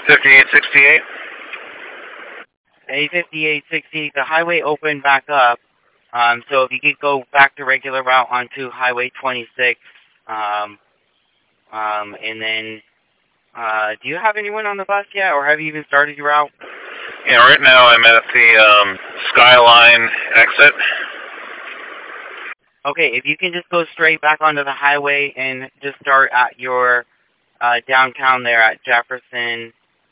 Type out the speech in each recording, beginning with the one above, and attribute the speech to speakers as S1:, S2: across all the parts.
S1: 5868.
S2: A5860, the highway opened back up. So if you could go back to regular route onto Highway 26, and then, do you have anyone on the bus yet, or have you even started your route?
S1: Yeah, right now I'm at the Skyline exit.
S2: Okay, if you can just go straight back onto the highway and just start at your downtown there at Jefferson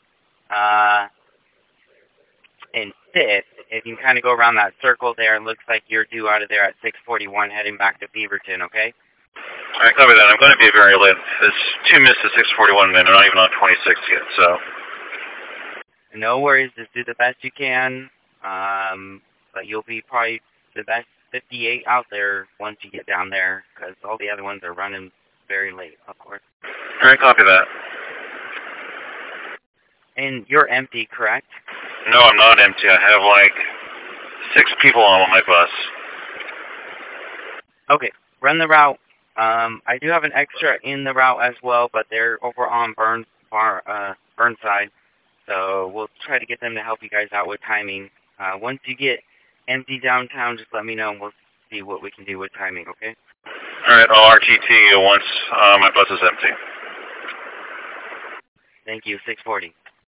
S2: and 5th, if you can kind of go around that circle there, it looks like you're due out of there at 6:41 heading back to Beaverton, okay?
S1: All right, copy that. I'm going to be very late. It's 2 minutes to 6:41, man. I'm not even on 26 yet, so.
S2: No worries. Just do the best you can. But you'll be probably the best 58 out there once you get down there, because all the other ones are running very late, of course.
S1: All right, copy that.
S2: And you're empty, correct?
S1: No, I'm not empty. I have like 6 people on my bus.
S2: Okay, run the route. I do have an extra in the route as well, but they're over on Burnside. So we'll try to get them to help you guys out with timing. Once you get empty downtown, just let me know and we'll see what we can do with timing, okay?
S1: All right, I'll RTT you once my bus is empty.
S2: Thank you, 640.